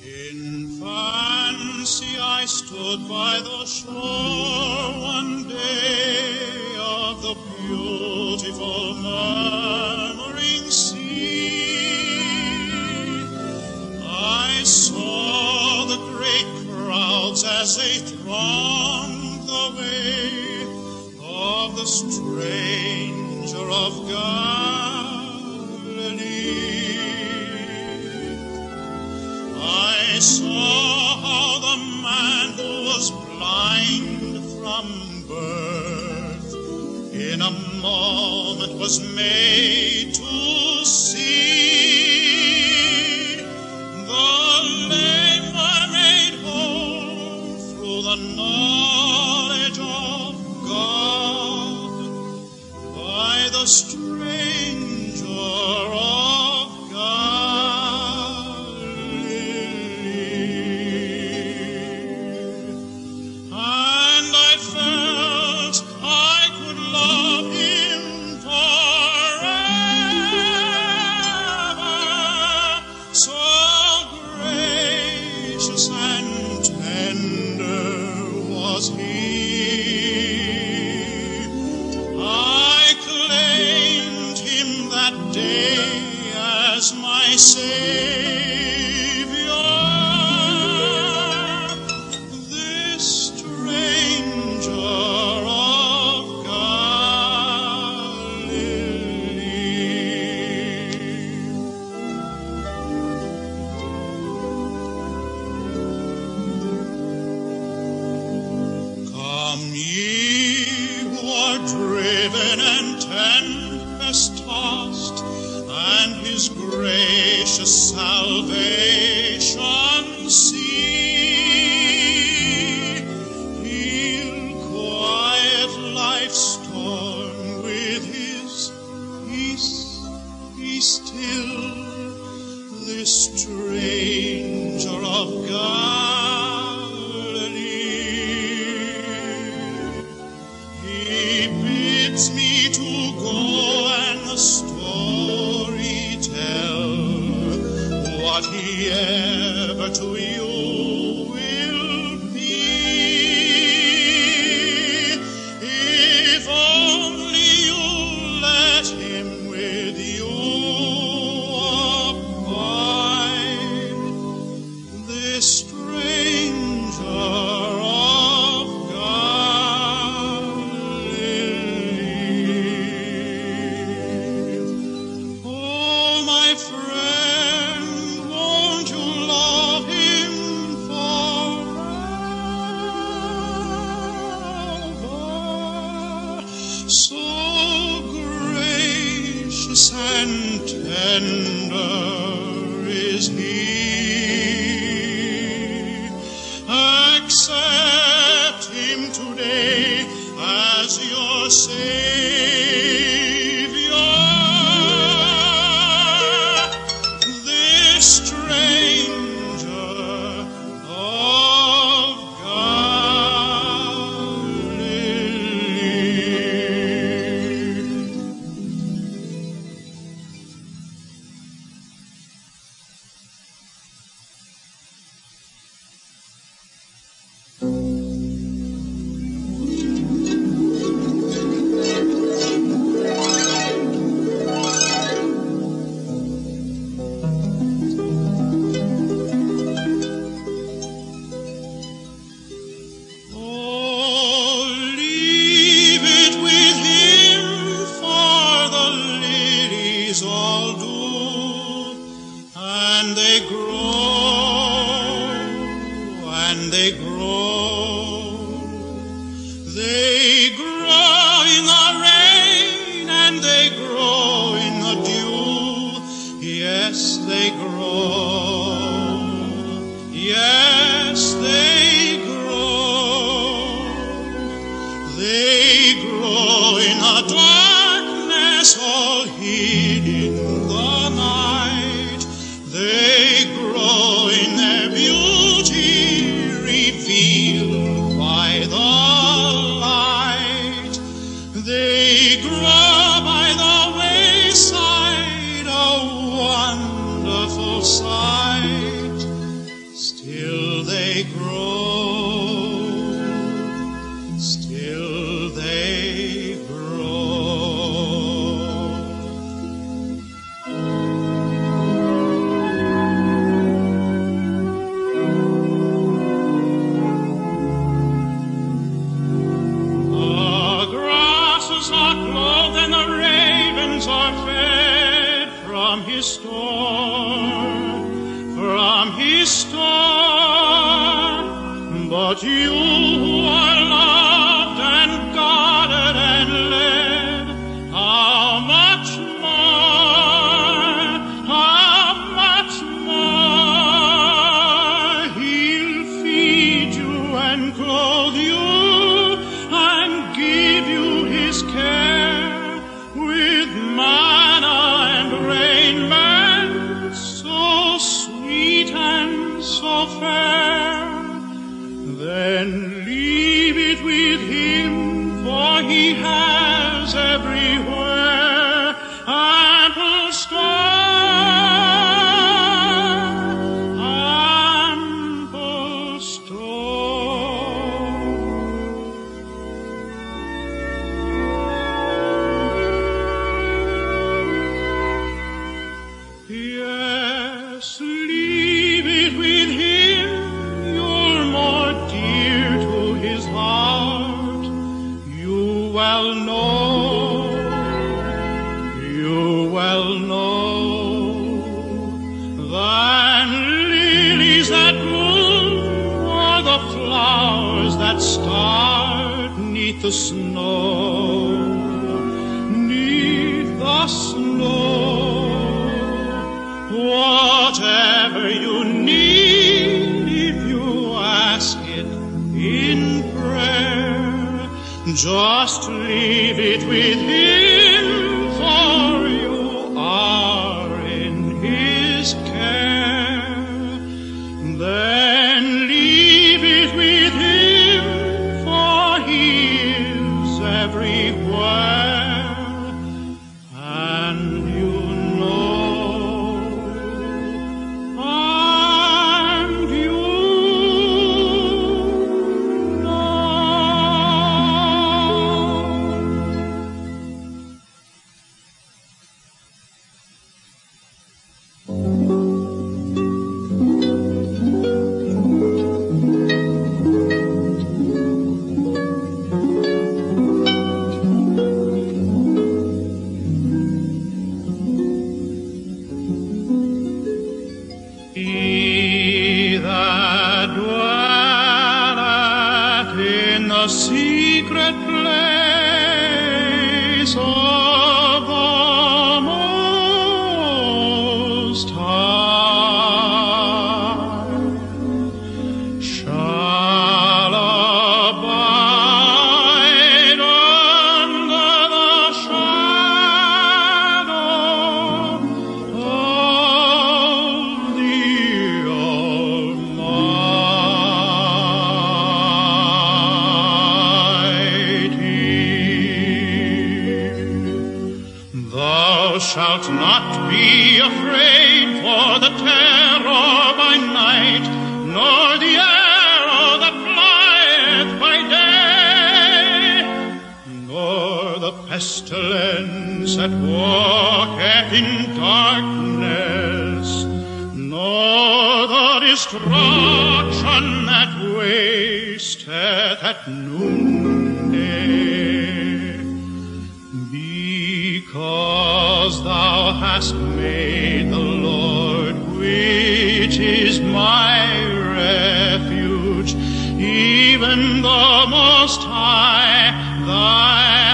In fancy I stood by the shore one day of the beautiful murmuring sea. I saw the great crowds as they thronged the way of the stranger of Galilee. I saw how the man who was blind from birth in a moment was made to see. The lame were made whole through the knowledge of God by the stranger of salvation see. He'll quiet life's storm with his peace. Be still, this stranger of Galilee. He bids me to go and the story tell, what he ever to you will be. If only you let him with you abide, this stranger of Galilee. Oh, my friend, won't you love him forever? So gracious and tender is he. Accept him today as your Savior. This stranger of Galilee. Oh, leave it with him, for the lilies all do, and they grow, and they grow. They grow in the rain, and they grow in the dew. Yes, they grow. Yes, they grow. They grow in the darkness, all hid in the night. They grow in their beauty, revealed by the light. They grow by the wayside, a wonderful sight. still they grow. The grasses are clothed and the ravens are fed from his store, from his store. But you who are loved and guarded and led, how much more he'll feed you and clothe you and give you his care with manna and raiment so sweet and so fair. Then leave it with him, for he has everywhere ample store, ample store. Yes, leave it with him, you're more dear to his heart. You well know, than lilies that bloom or the flowers that start 'neath the snow, 'neath the snow. Whatever you need, if you ask it in prayer, just leave it with him, for you are in his care. Then leave it with him, for he is everywhere, and you know, and you He that dwelleth in the secret place of the Most High shall abide under the shadow of the Thou shalt not be afraid for the terror by night, nor the arrow that flieth by day, nor the pestilence that walketh in darkness, nor the destruction that wasteth at noonday. Because thou hast made the Lord, which is my refuge, even the Most High, thy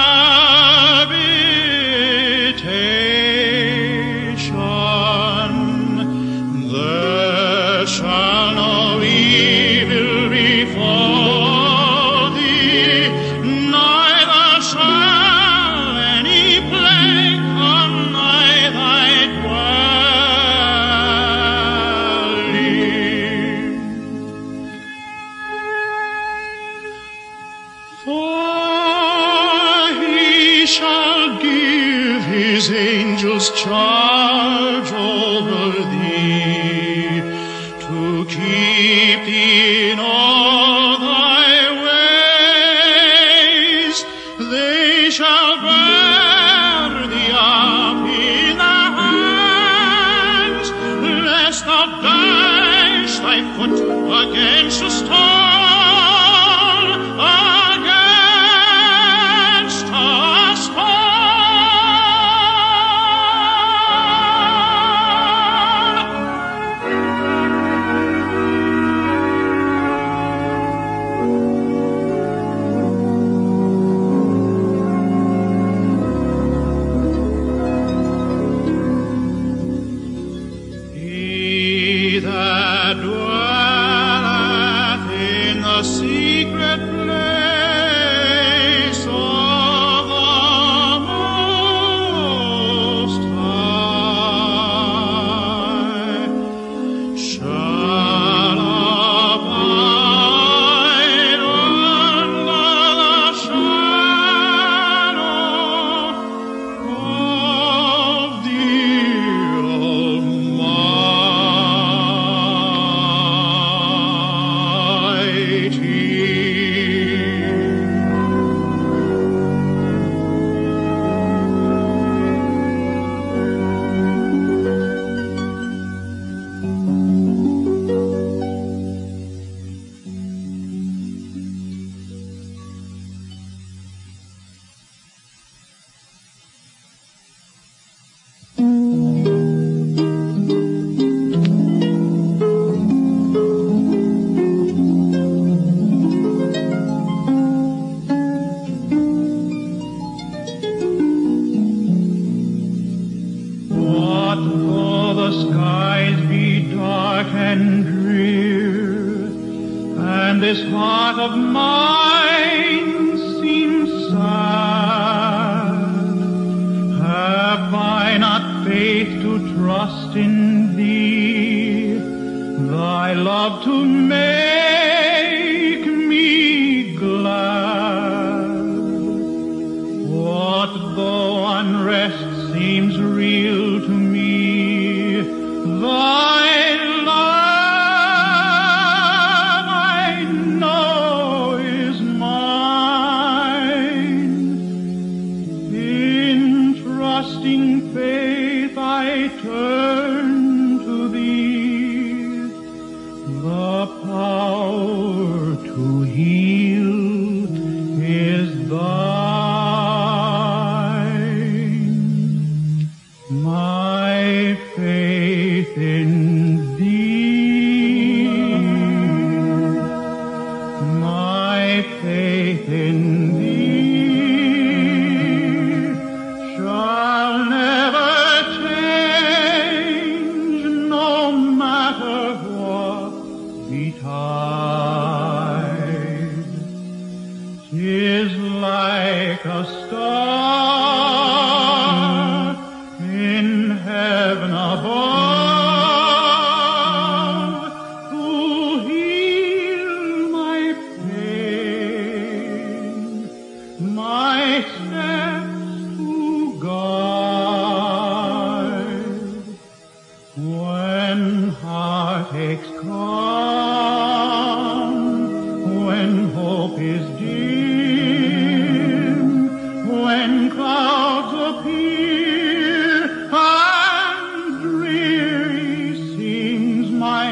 habitation, there shall no evil befall thee, neither shall any plague come nigh thy dwelling. For he shall give his angels charge over thee, to keep thee dash thy foot against a stone, against a stone. He that dwelleth in the secret place of the Most High shall abide under the shadow of the What though the skies be dark and drear, and this heart of mine seems sad? Have I not faith to trust in thee, thy love to make me glad? What though unrest seems real to me, thy love I know is mine. In trusting faith I turn to thee, the power to heal is thine. My faith in thee, my faith in thee shall never change, no matter what betide. 'Tis like a star in heaven above, to heal my pain, my steps to guide. When heartaches come, when hope is dim, when clouds appear and dreary seems my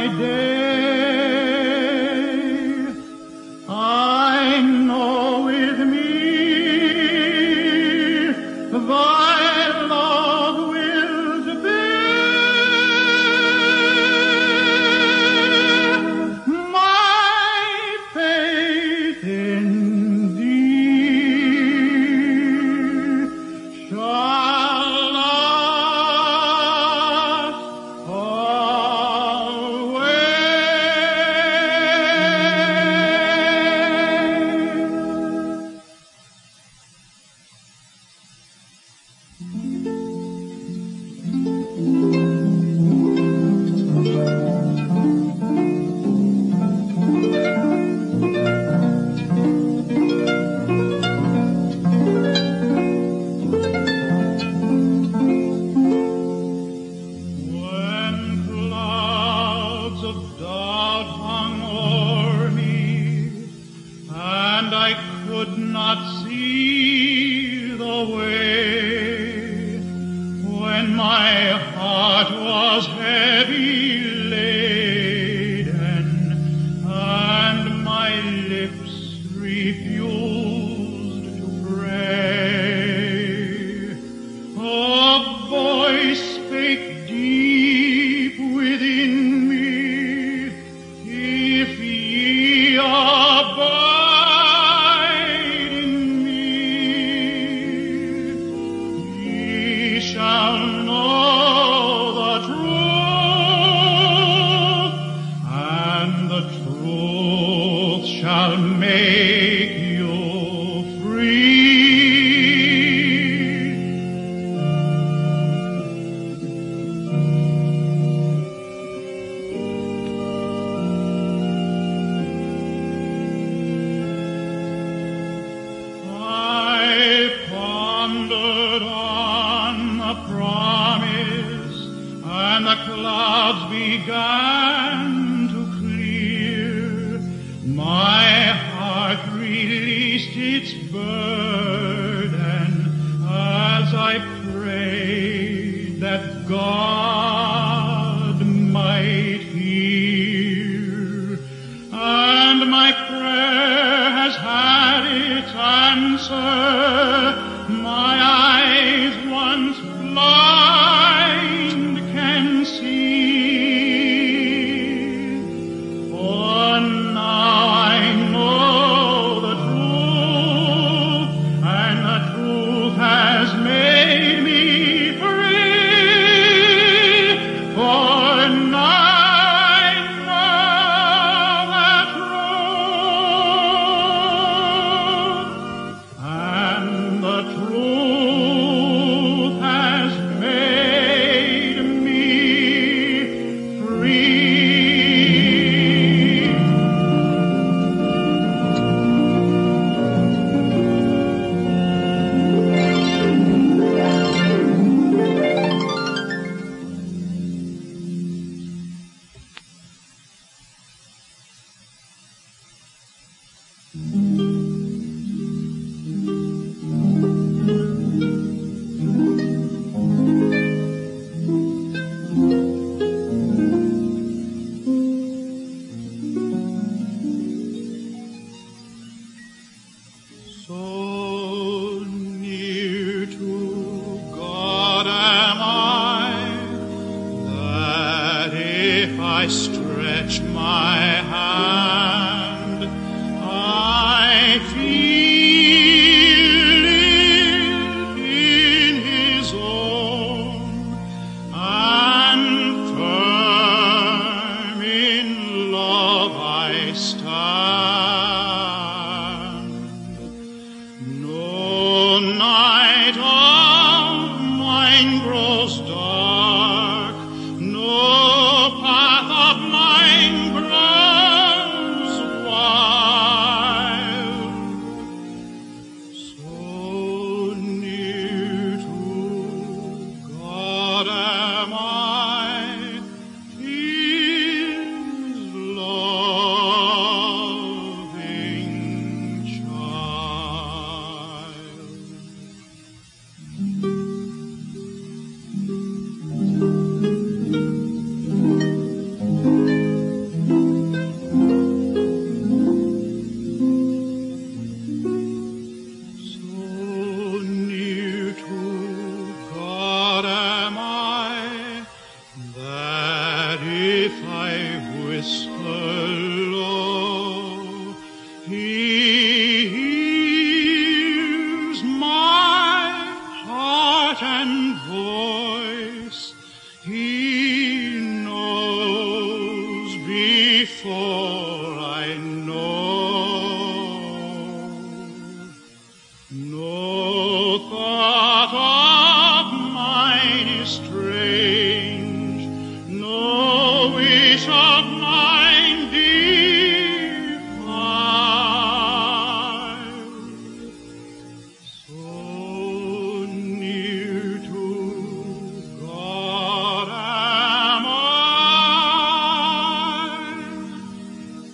day, I know with me thy love will be. My faith in thee shall last always. shall make you free. I pondered on the promise, and the clouds began to clear. My heart released its burden as I prayed that God might hear. And my prayer has had its answer. My eyes once blind can see. For now I know the truth, and the truth has made me free. For now I know the truth, and the truth has made me free. So near to God am I, that if I stretch my hand, I feel it in His own, and firm in love I stand. No night of mine grows dark, no path of mine grows wild. So near to God am I, His loving child. So near to God am I, that if I whisper low, He hears my heart and voice. He knows before I know. No thought of mine is strange, no wish of mine defiled. So near to God am I,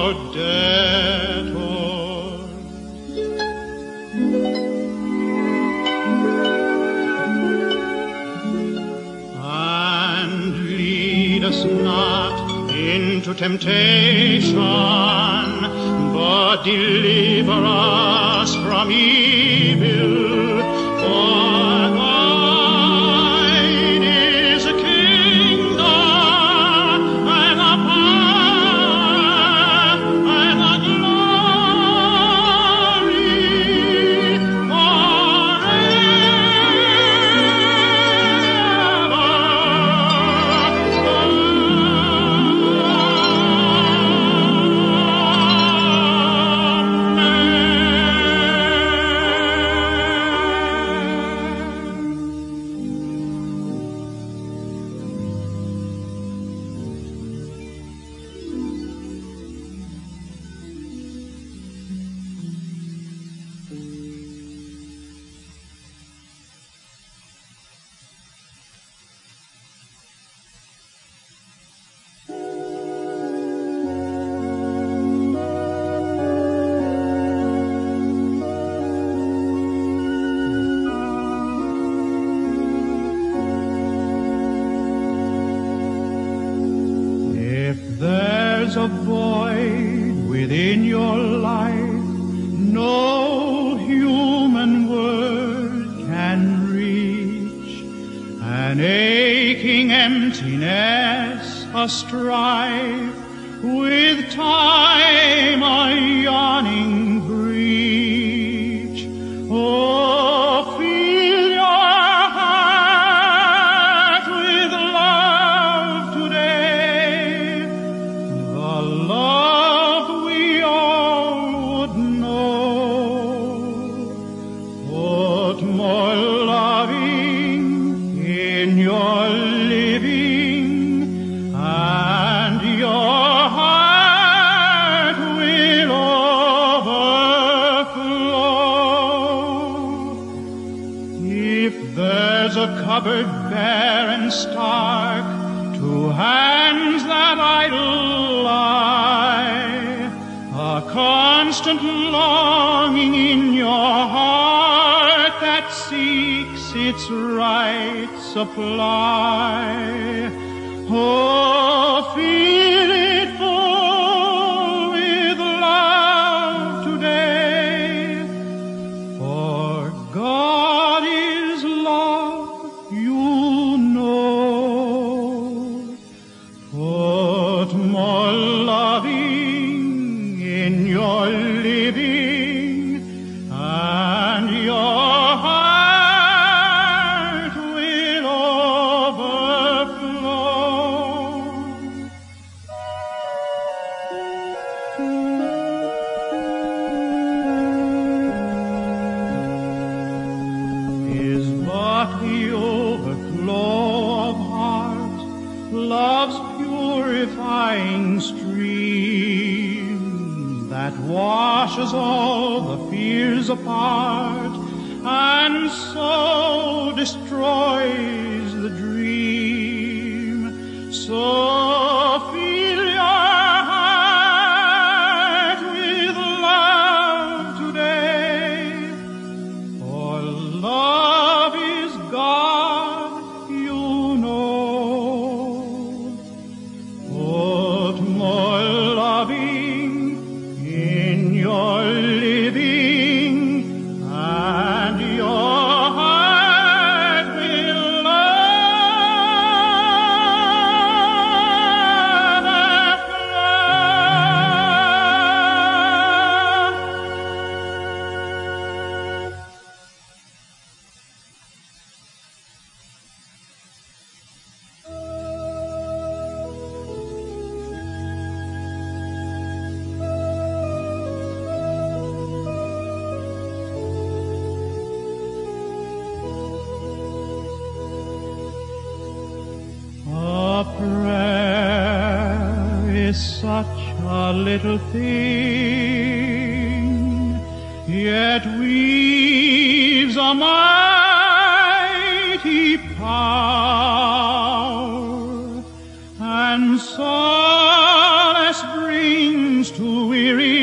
debtors. And lead us not into temptation, but deliver us from evil. For thine is the kingdom and the power and the glory There's a void within your life no human word can reach, an aching emptiness, a strife with time, a yawning breach. Oh, fill your heart with love today, the love we all would know. Put more loving in your living, and your heart will overflow. If there's a cupboard bare and stark, two hands that idle lie, a constant longing in your heart that seeks its right supply. Oh, fill it full with love today, for God is love, you know. Put more loving in your living, and your heart will overflow. Is but the overflow of heart, love's purifying stream that washes all the fears apart and so destroys the dream. So fill your heart with love today, for love is God, you know. Put more loving in your living, and your heart will A prayer is such a little thing, yet weaves a mighty power, and solace brings to to weary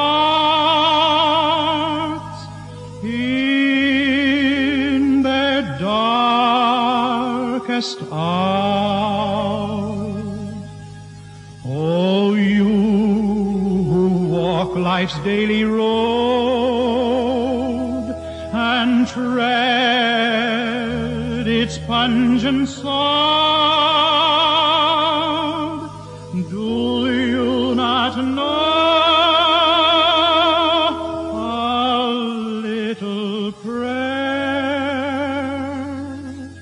hearts in their darkest hour. Oh, you who walk life's daily road and tread its pungent sod, do you not know a little prayer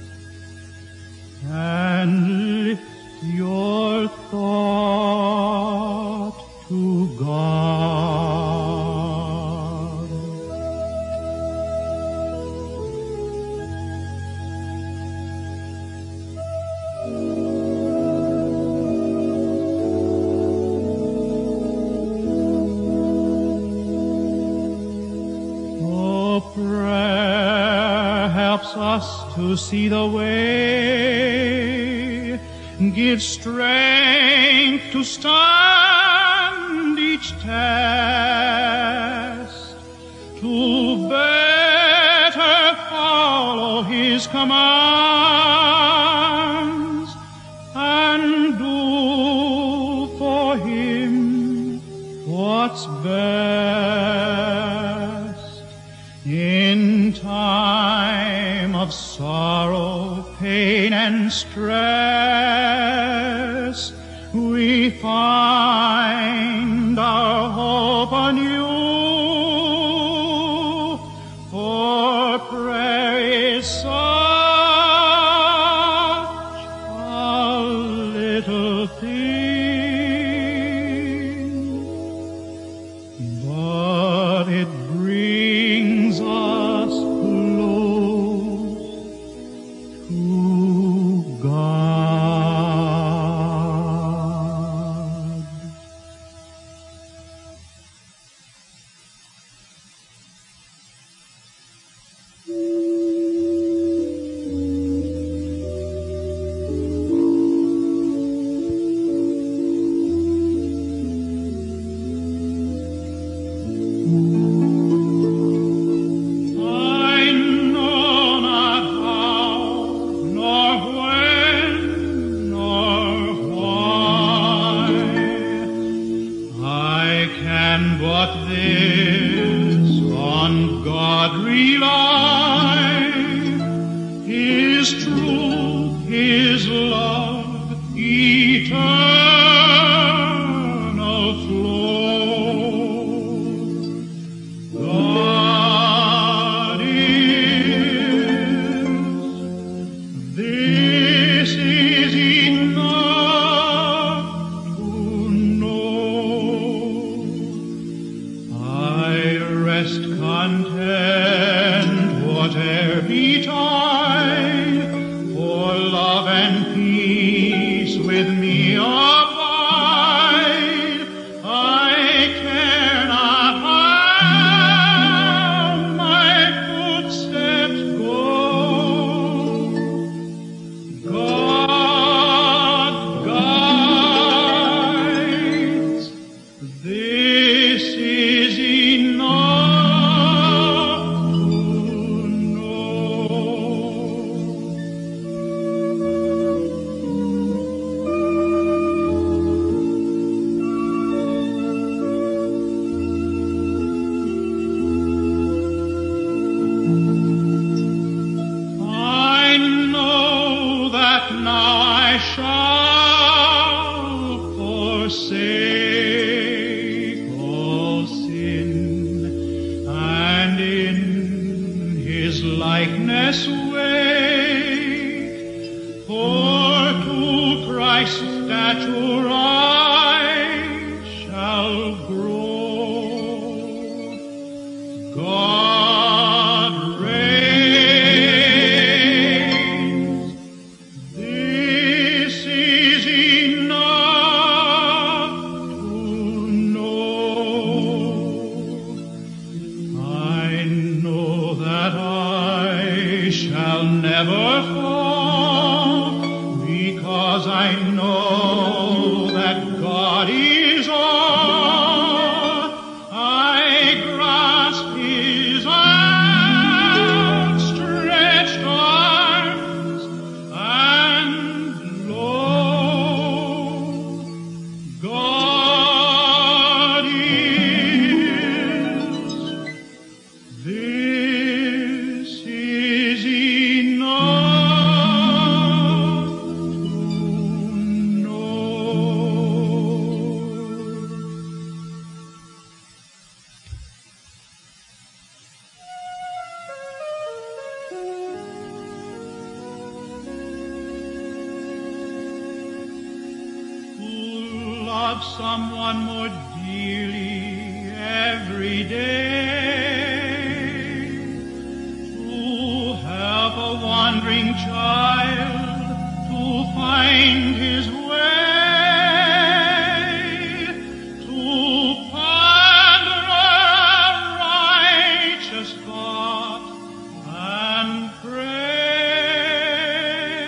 and lift your thought to God? Prayer helps us to see the way, gives strength to stand each test, to better follow His commands and do for Him what's best. In time of sorrow, pain, and stress, we find our hope anew, for prayer is such a little thing, but it brings us close to God. But this on God rely, His truth, His love, eternal flow. God is, this is enough to know. I rest content, whate'er betide, for love and peace with me abide. I care not how my footsteps go. God guides. This is enough to know. I know that now I shall forsake all sin, and in His likeness wake, for to Christ's stature I shall grow. God reigns. This is enough to know. I know that I shall never fall, because I know that God is all. love someone more dearly every day, to help a wandering child to find his way, to ponder a righteous thought and pray,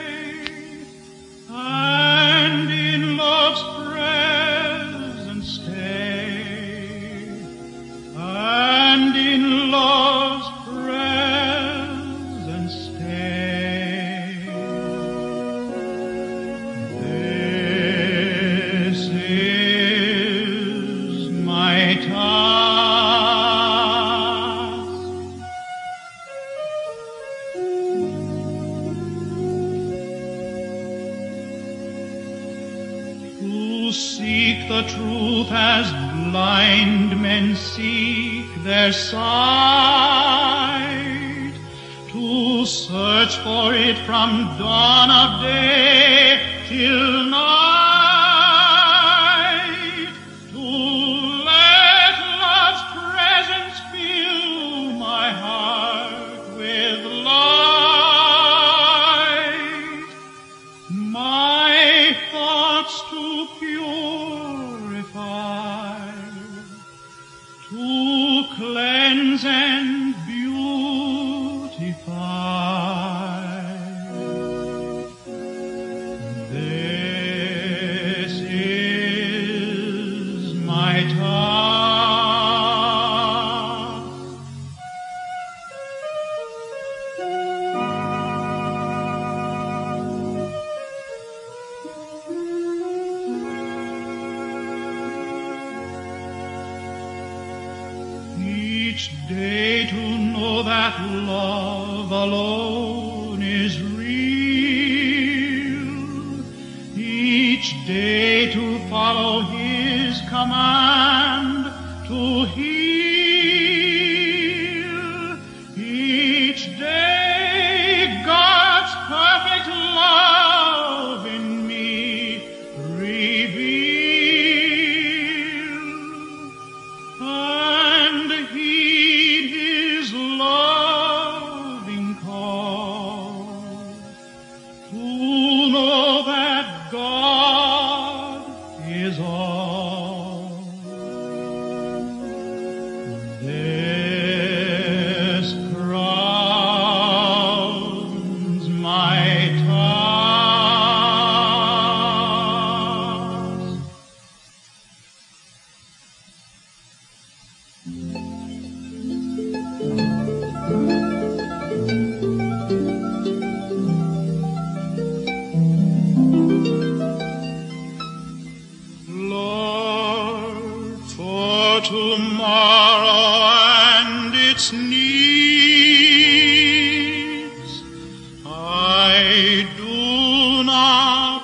and in love's presence stay, and in love's presence stay. This is my task, to seek the truth as blind men seek their sight, to search for it from dawn of day till night, to let love's presence fill my heart with light, my thoughts to purify, to cleanse and beautify. This is my task. Each day to know that love alone is real, each day to follow His command to heal, each day God's perfect love in me reveal, and heed His loving call, to know that God is all. This crowns my task. Lord, for tomorrow and its needs, I do not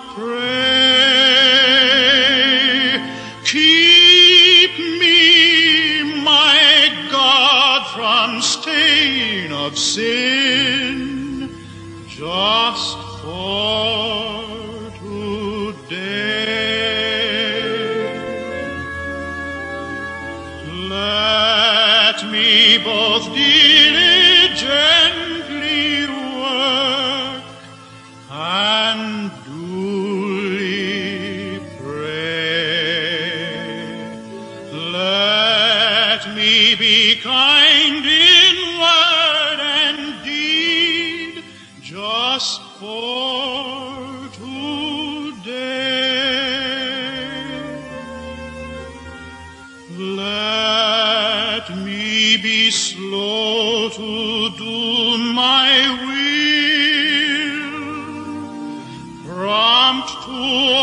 pray. Keep me, my God, from stain of sin, just for today. Let me both diligently work and duly pray. Let me be kind in word and deed, just for today. Let me be slow to do my will, prompt to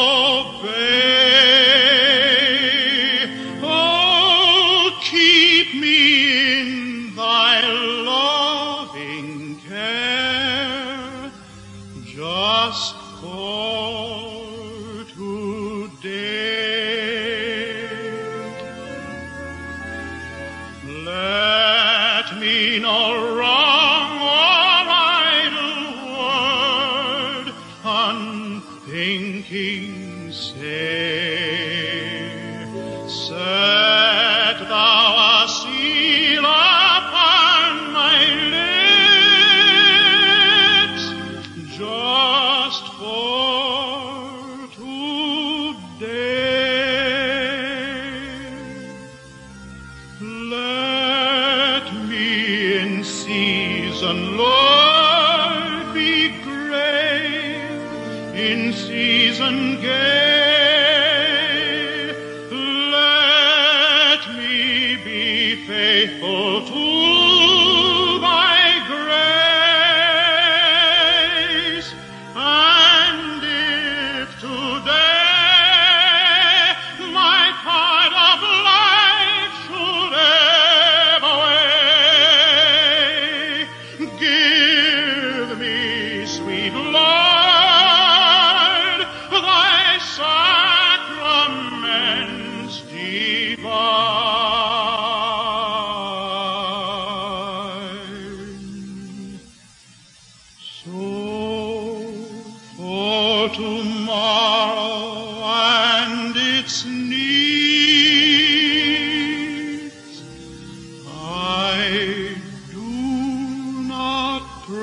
obey. Oh, keep me in thy loving care, just for today. Let me season, Lord, be grave, in season gay. Let me be faithful to thy grace, and if today my tide of life should ebb away, give me, sweet Lord, thy sacraments divine. So for tomorrow and its needs, I do not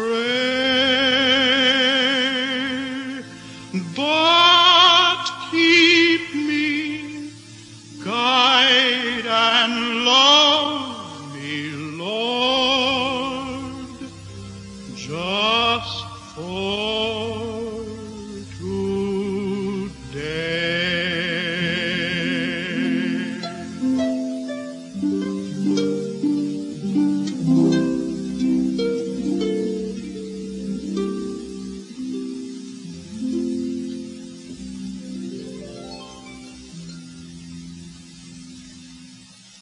pray, but keep me, guide and love me, Lord, just for